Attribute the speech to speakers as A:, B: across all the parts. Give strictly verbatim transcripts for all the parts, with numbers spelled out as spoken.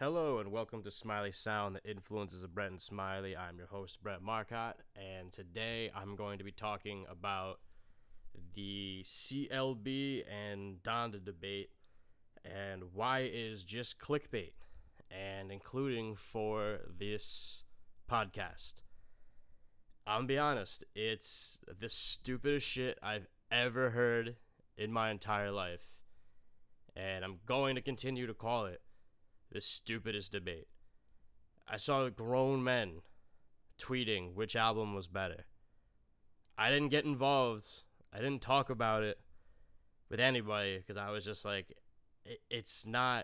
A: Hello and welcome to Smiley Sound, the influences of Brett and Smiley. I'm your host, Brett Marcotte, and today I'm going to be talking about the C L B and Donda debate and why it is just clickbait, and including for this podcast. I'm gonna be honest, it's the stupidest shit I've ever heard in my entire life, and I'm going to continue to call it the stupidest debate. I saw grown men tweeting which album was better. I didn't get involved. I didn't talk about it with anybody because I was just like, it, it's not.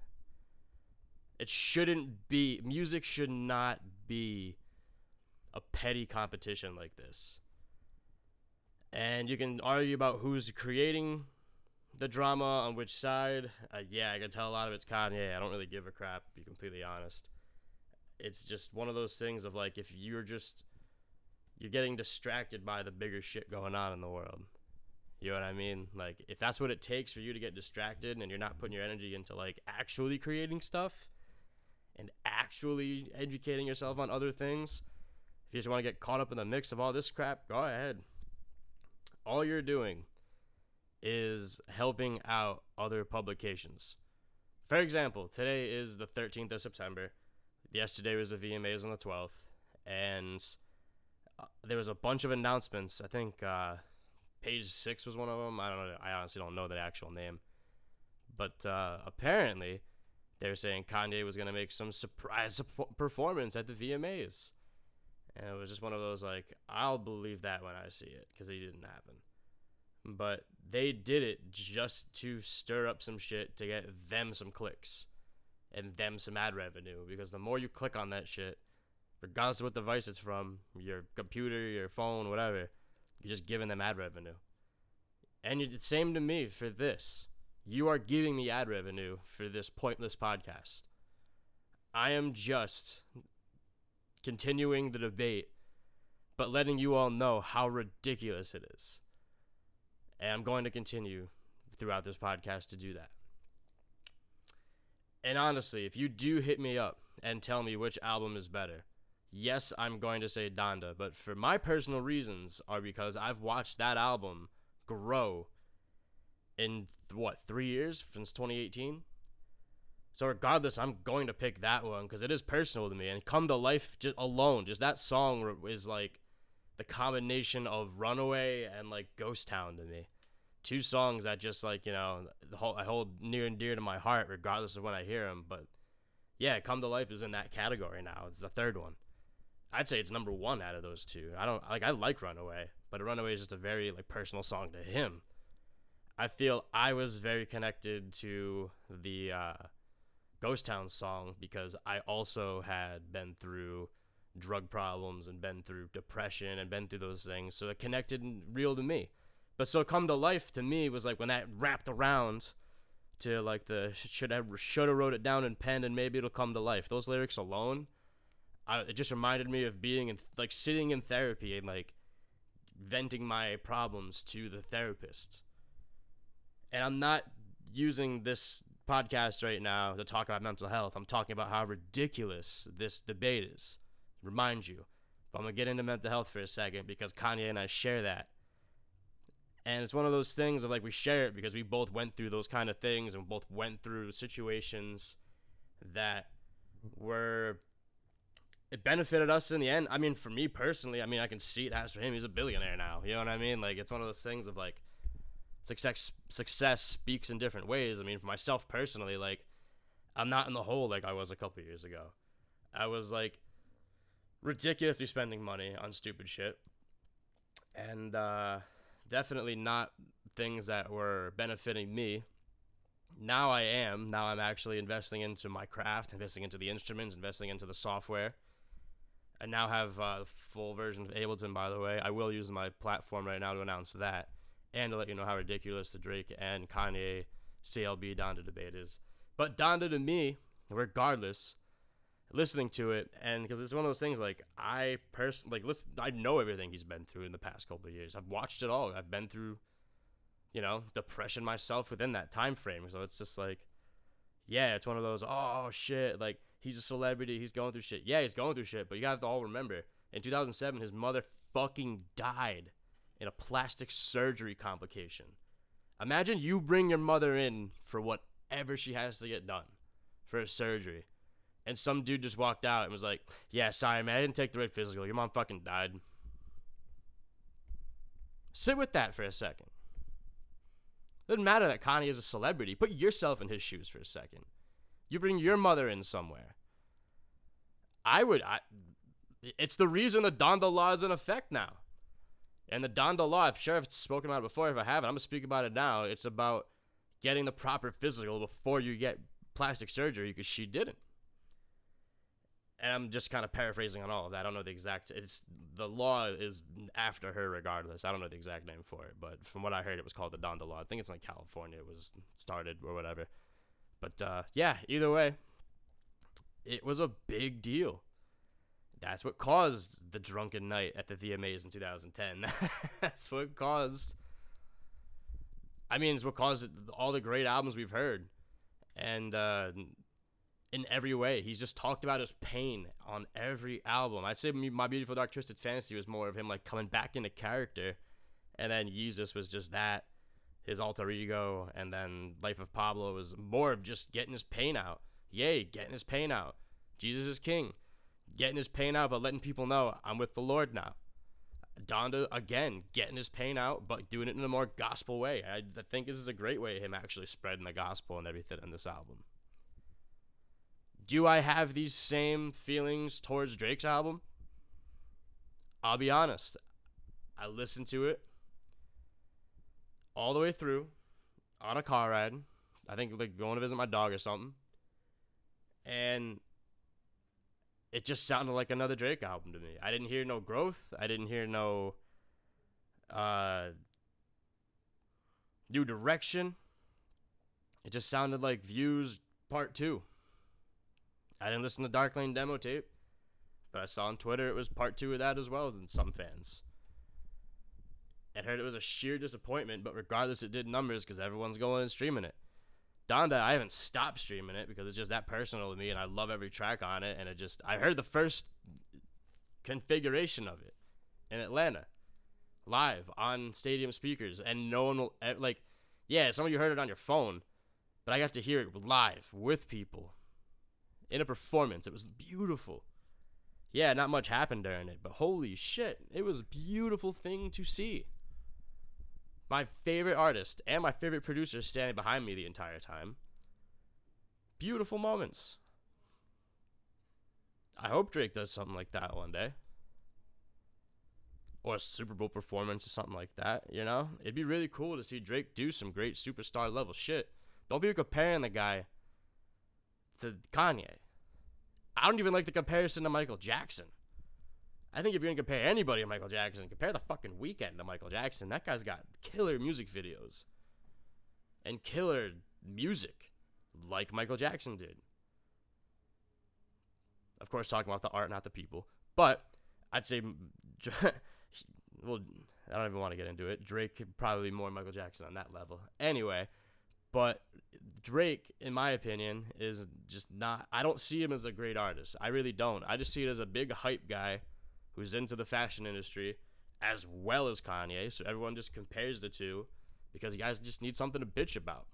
A: It shouldn't be. Music should not be a petty competition like this. And you can argue about who's creating the drama on which side. Uh, yeah, I can tell a lot of it's Kanye. I don't really give a crap, to be completely honest. It's just one of those things of like, if you're just, you're getting distracted by the bigger shit going on in the world. You know what I mean? Like, if that's what it takes for you to get distracted and you're not putting your energy into like actually creating stuff and actually educating yourself on other things, if you just want to get caught up in the mix of all this crap, go ahead. All you're doing is helping out other publications. For example, today is the thirteenth of September. Yesterday was the V M As on the twelfth, and uh, there was a bunch of announcements. I think uh, Page Six was one of them. I don't know. I honestly don't know the actual name, but uh, apparently they were saying Kanye was gonna make some surprise performance at the V M As, and it was just one of those like, I'll believe that when I see it, because it didn't happen. But they did it just to stir up some shit to get them some clicks and them some ad revenue. Because the more you click on that shit, regardless of what device it's from, your computer, your phone, whatever, you're just giving them ad revenue. And it's the same to me for this. You are giving me ad revenue for this pointless podcast. I am just continuing the debate, but letting you all know how ridiculous it is. And I'm going to continue throughout this podcast to do that. And honestly, if you do hit me up and tell me which album is better, yes, I'm going to say Donda. But for my personal reasons are because I've watched that album grow in, what, three years? Since twenty eighteen? So regardless, I'm going to pick that one because it is personal to me. And Come to Life just alone, just that song is like the combination of Runaway and like Ghost Town to me. Two songs that just like, you know, the whole, I hold near and dear to my heart regardless of when I hear them. But yeah, Come to Life is in that category now. It's the third one. I'd say it's number one out of those two. I don't like, I like Runaway, but Runaway is just a very like personal song to him. I feel I was very connected to the uh, Ghost Town song because I also had been through drug problems and been through depression and been through those things, so it connected real to me. But so Come to Life to me was like when that wrapped around to like the should have should have wrote it down in pen and maybe it'll come to life. Those lyrics alone, I, it just reminded me of being in like sitting in therapy and like venting my problems to the therapist. And I'm not using this podcast right now to talk about mental health. I'm talking about how ridiculous this debate is. Remind you. But I'm going to get into mental health for a second because Kanye and I share that. And it's one of those things of like we share it because we both went through those kind of things and both went through situations that were, it benefited us in the end. I mean, for me personally, I mean, I can see it has for him. He's a billionaire now. You know what I mean? Like, it's one of those things of like success, success speaks in different ways. I mean, for myself personally, like, I'm not in the hole like I was a couple years ago. I was like, ridiculously spending money on stupid shit and uh, definitely not things that were benefiting me. Now I am. Now I'm actually investing into my craft, investing into the instruments, investing into the software. I now have uh, the full version of Ableton, by the way. I will use my platform right now to announce that and to let you know how ridiculous the Drake and Kanye C L B Donda debate is. But Donda to me, regardless, listening to it, and because it's one of those things like I personally like listen, I know everything he's been through in the past couple of years. I've watched it all. I've been through, you know, depression myself within that time frame. So it's just like Yeah, it's one of those, oh shit, like he's a celebrity, he's going through shit. Yeah, he's going through shit, but you have to all remember, in two thousand seven, his mother fucking died in a plastic surgery complication. Imagine you bring your mother in for whatever she has to get done for a surgery, and some dude just walked out and was like, yeah, sorry, man, I didn't take the right physical. Your mom fucking died. Sit with that for a second. Doesn't matter that Kanye is a celebrity. Put yourself in his shoes for a second. You bring your mother in somewhere. I would. I, it's the reason the Donda law is in effect now. And the Donda law, I'm sure I've spoken about it before. If I haven't, I'm going to speak about it now. It's about getting the proper physical before you get plastic surgery, because she didn't. And I'm just kind of paraphrasing on all of that. I don't know the exact. It's the law is after her regardless. I don't know the exact name for it, but from what I heard, it was called the Donda law. I think it's in like California. It was started or whatever. But uh, yeah, either way, it was a big deal. That's what caused the drunken night at the V M As in two thousand ten. That's what caused. I mean, it's what caused all the great albums we've heard, and. Uh, In every way, he's just talked about his pain on every album. I'd say My Beautiful Dark Twisted Fantasy was more of him like coming back into character, and then Yeezus was just that, his alter ego, and then Life of Pablo was more of just getting his pain out. Yay, getting his pain out. Jesus is King, getting his pain out, but letting people know I'm with the Lord now. Donda, again, getting his pain out, but doing it in a more gospel way. I, I think this is a great way of him actually spreading the gospel and everything in this album. Do I have these same feelings towards Drake's album? I'll be honest. I listened to it all the way through on a car ride. I think like going to visit my dog or something. And it just sounded like another Drake album to me. I didn't hear no growth. I didn't hear no uh, new direction. It just sounded like Views Part two. I didn't listen to Dark Lane demo tape, but I saw on Twitter it was part two of that as well than some fans. I heard it was a sheer disappointment, but regardless, it did numbers because everyone's going and streaming it. Donda, I haven't stopped streaming it because it's just that personal to me, and I love every track on it, and it just, I heard the first configuration of it in Atlanta, live on stadium speakers, and no one will, like, yeah, some of you heard it on your phone, but I got to hear it live with people. In a performance. It was beautiful. Yeah, not much happened during it, but holy shit, it was a beautiful thing to see. My favorite artist and my favorite producer standing behind me the entire time. Beautiful moments. I hope Drake does something like that one day. Or a Super Bowl performance or something like that, you know? It'd be really cool to see Drake do some great superstar level shit. Don't be comparing the guy to Kanye. I don't even like the comparison to Michael Jackson. I think if you're going to compare anybody to Michael Jackson, compare the fucking Weeknd to Michael Jackson. That guy's got killer music videos. And killer music. Like Michael Jackson did. Of course, talking about the art, not the people. But, I'd say, well, I don't even want to get into it. Drake could probably be more Michael Jackson on that level. Anyway, but Drake, in my opinion, is just not, I don't see him as a great artist. I really don't. I just see it as a big hype guy who's into the fashion industry as well as Kanye. So everyone just compares the two because you guys just need something to bitch about.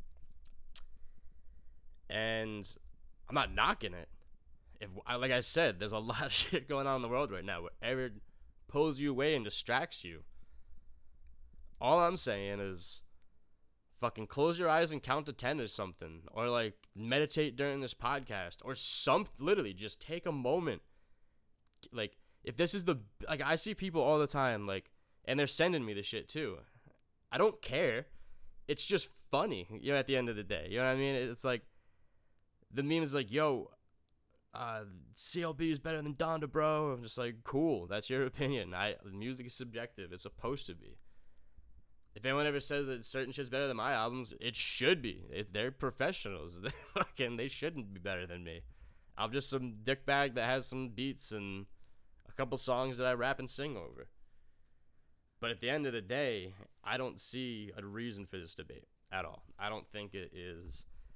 A: And I'm not knocking it. If, like I said, there's a lot of shit going on in the world right now. Whatever pulls you away and distracts you. All I'm saying is fucking close your eyes and count to ten or something. Or like meditate during this podcast. Or some, literally just take a moment. Like if this is the, like I see people all the time like, and they're sending me the shit too. I don't care. It's just funny, you know, at the end of the day. You know what I mean? It's like, the meme is like, yo, uh, C L B is better than Donda, bro. I'm just like, cool, that's your opinion. I music is subjective. It's supposed to be. If anyone ever says that certain shit's better than my albums, it should be. It's, they're professionals. They fucking, they shouldn't be better than me. I'm just some dickbag that has some beats and a couple songs that I rap and sing over. But at the end of the day, I don't see a reason for this debate at all. I don't think it is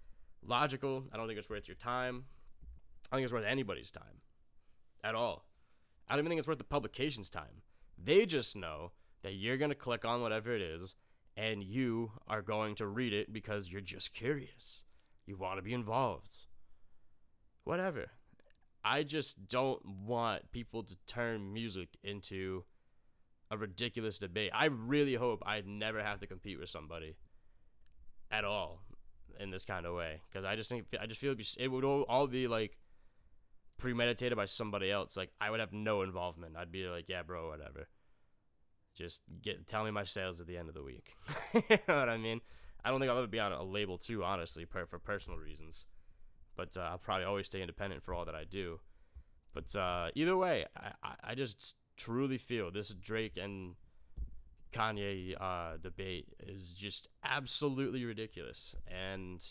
A: logical. I don't think it's worth your time. I don't think it's worth anybody's time at all. I don't even think it's worth the publication's time. They just know that you're going to click on whatever it is and you are going to read it because you're just curious. You want to be involved. Whatever. I just don't want people to turn music into a ridiculous debate. I really hope I never have to compete with somebody at all in this kind of way, because I just think I just feel it'd be, it would all, all be like premeditated by somebody else. Like, I would have no involvement. I'd be like, yeah, bro, whatever. Just get tell me my sales at the end of the week. You know what I mean? I don't think I'll ever be on a label too, honestly, per, for personal reasons. But uh, I'll probably always stay independent for all that I do. But uh, either way, I, I, I just truly feel this Drake and Kanye uh, debate is just absolutely ridiculous. And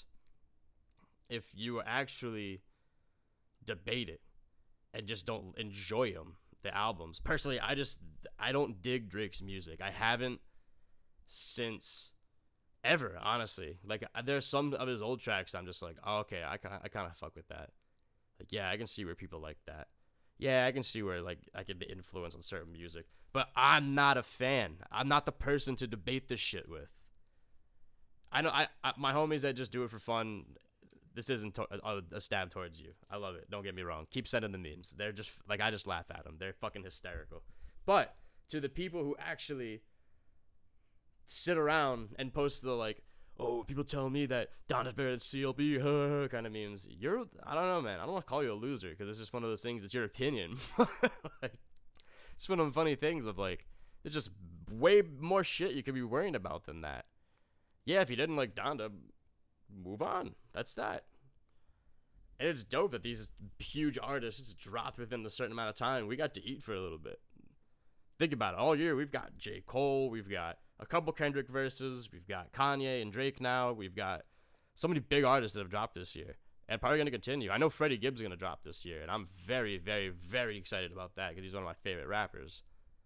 A: if you actually debate it and just don't enjoy them, the albums. Personally, I just, I don't dig Drake's music. I haven't since ever, honestly. Like, there's some of his old tracks I'm just like, oh, okay, I, I kind of fuck with that. Like, yeah, I can see where people like that. Yeah, I can see where, like, I get the influence on certain music. But I'm not a fan. I'm not the person to debate this shit with. I know, I, I my homies that just do it for fun, this isn't to- a, a stab towards you. I love it. Don't get me wrong. Keep sending the memes. They're just, like, I just laugh at them. They're fucking hysterical. But to the people who actually sit around and post the, like, oh, people tell me that Donda's better than C L B, huh, kind of memes. You're, I don't know, man. I don't want to call you a loser because it's just one of those things. It's your opinion. Like, it's one of the funny things of, like, there's just way more shit you could be worrying about than that. Yeah, if you didn't like Donda, move on. That's that. And it's dope that these huge artists dropped within a certain amount of time. We got to eat for a little bit. Think about it. All year, we've got J. Cole. We've got a couple Kendrick verses. We've got Kanye and Drake now. We've got so many big artists that have dropped this year. And probably going to continue. I know Freddie Gibbs is going to drop this year. And I'm very, very, very excited about that because he's one of my favorite rappers.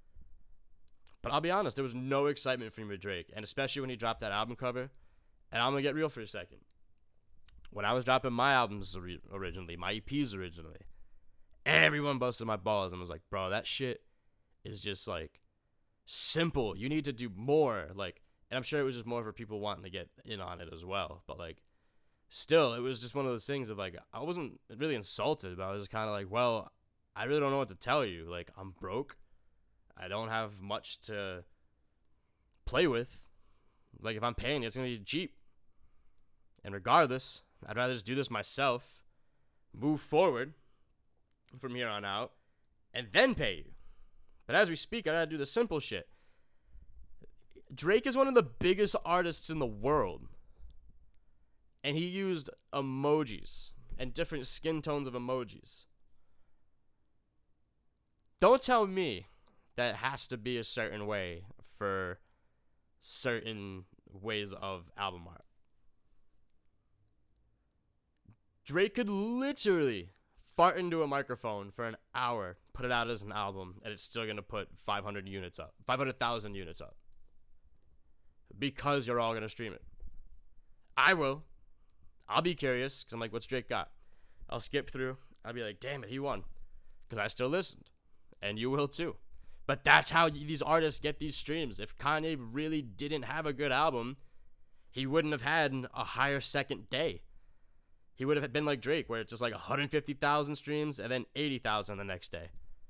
A: But I'll be honest, there was no excitement for me with Drake. And especially when he dropped that album cover. And I'm going to get real for a second. When I was dropping my albums originally, my E Ps originally, everyone busted my balls and was like, bro, that shit is just, like, simple. You need to do more. Like, and I'm sure it was just more for people wanting to get in on it as well. But, like, still, it was just one of those things of, like, I wasn't really insulted, but I was just kind of like, well, I really don't know what to tell you. Like, I'm broke. I don't have much to play with. Like, if I'm paying you, it's going to be cheap. And regardless, I'd rather just do this myself, move forward from here on out, and then pay you. But as we speak, I gotta do the simple shit. Drake is one of the biggest artists in the world. And he used emojis and different skin tones of emojis. Don't tell me that it has to be a certain way for certain ways of album art. Drake could literally fart into a microphone for an hour, put it out as an album, and it's still going to put five hundred units up. five hundred thousand units up. Because you're all going to stream it. I will. I'll be curious, because I'm like, what's Drake got? I'll skip through. I'll be like, damn it, he won. Because I still listened. And you will too. But that's how these artists get these streams. If Kanye really didn't have a good album, he wouldn't have had a higher second day. He would have been like Drake, where it's just like one hundred fifty thousand streams and then eighty thousand the next day.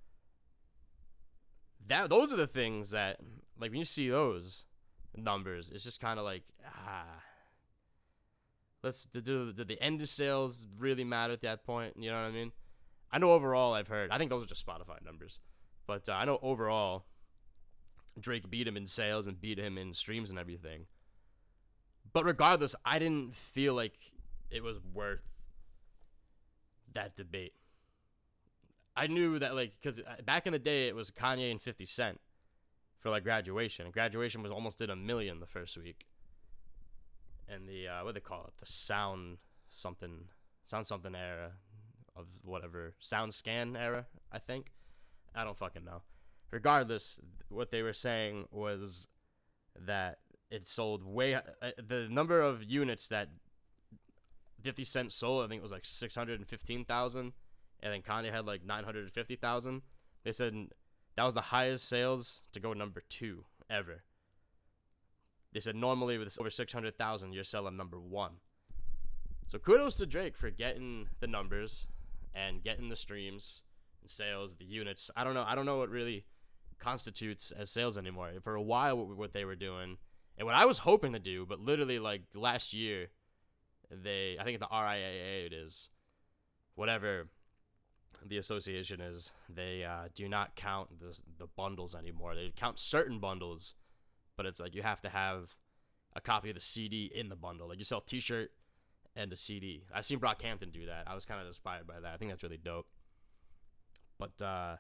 A: That Those are the things that, like, when you see those numbers, it's just kind of like, ah. Let's do the, the end of sales really matter at that point? You know what I mean? I know overall I've heard, I think those are just Spotify numbers. But uh, I know overall Drake beat him in sales and beat him in streams and everything. But regardless, I didn't feel like it was worth that debate. I knew that, like, because back in the day, it was Kanye and fifty Cent for, like, Graduation. And Graduation was almost did a million the first week. And the, uh, what do they call it? The sound something, sound something era of whatever. Sound scan era, I think. I don't fucking know. Regardless, what they were saying was that it sold way, uh, the number of units that fifty Cent sold, I think it was like six hundred fifteen thousand, and then Kanye had like nine hundred fifty thousand. They said that was the highest sales to go number two ever. They said normally with over six hundred thousand, you're selling number one. So kudos to Drake for getting the numbers and getting the streams and sales, the units. I don't know. I don't know what really constitutes as sales anymore. For a while, what they were doing and what I was hoping to do, but literally like last year, they, I think the R I A A it is, whatever the association is, they uh, do not count the the bundles anymore. They count certain bundles, but it's like you have to have a copy of the C D in the bundle. Like you sell a T-shirt and a C D. I've seen Brockhampton do that. I was kind of inspired by that. I think that's really dope. But uh,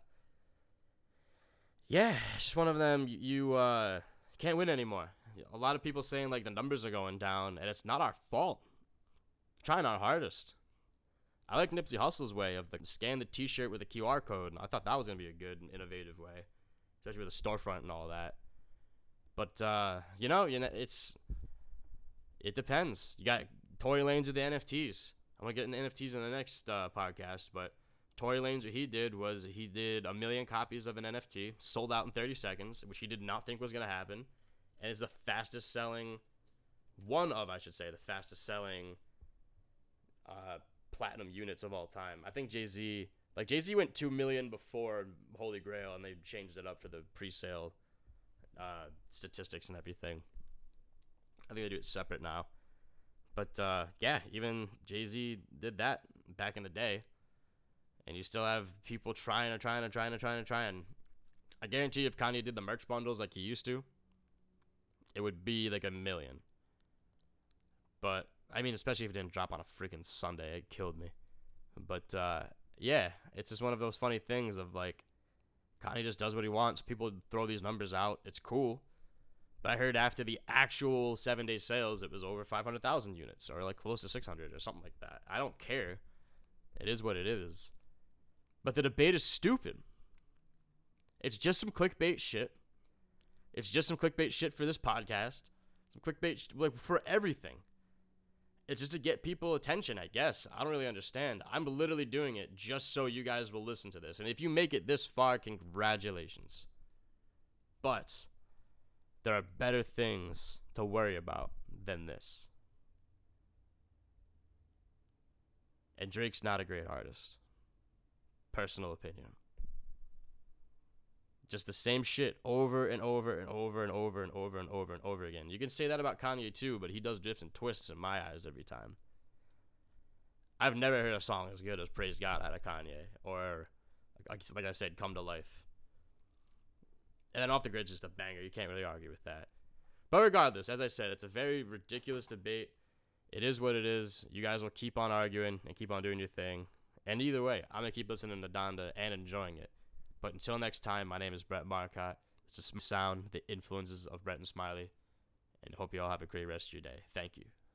A: yeah, it's just one of them. You uh, can't win anymore. A lot of people saying like the numbers are going down, and it's not our fault. We're trying our hardest. I like Nipsey Hussle's way of the scan the T-shirt with a Q R code. And I thought that was gonna be a good and innovative way, especially with a storefront and all that. But uh, you know, you know, it's it depends. You got Tory Lanez with the N F Ts. I'm gonna get into N F Ts in the next uh, podcast, but Tory Lanez, what he did was he did a million copies of an N F T, sold out in thirty seconds, which he did not think was gonna happen, and is the fastest selling, one of I should say, the fastest selling uh, platinum units of all time. I think Jay-Z, like Jay-Z went two million before Holy Grail, and they changed it up for the pre-sale uh, statistics and everything. I think they do it separate now. But, uh, yeah, even Jay-Z did that back in the day. And you still have people trying and trying and trying and trying and trying. I guarantee you if Kanye did the merch bundles like he used to, it would be like a million. But, I mean, especially if it didn't drop on a freaking Sunday. It killed me. But, uh, yeah, it's just one of those funny things of, like, Kanye just does what he wants. People throw these numbers out. It's cool. But I heard after the actual seven-day sales, it was over five hundred thousand units, or like close to six hundred, or something like that. I don't care. It is what it is. But the debate is stupid. It's just some clickbait shit. It's just some clickbait shit for this podcast. Some clickbait sh- like for everything. It's just to get people attention, I guess. I don't really understand. I'm literally doing it just so you guys will listen to this. And if you make it this far, congratulations. But there are better things to worry about than this. And Drake's not a great artist. Personal opinion. Just the same shit over and over and over and over and over and over and over again. You can say that about Kanye too, but he does different twists in my eyes every time. I've never heard a song as good as Praise God out of Kanye, or like, like I said, Come to Life. And then Off the Grid's just a banger. You can't really argue with that. But regardless, as I said, it's a very ridiculous debate. It is what it is. You guys will keep on arguing and keep on doing your thing. And either way, I'm going to keep listening to Donda and enjoying it. But until next time, my name is Brett Marcotte. It's a sound, the influences of Brett and Smiley. And hope you all have a great rest of your day. Thank you.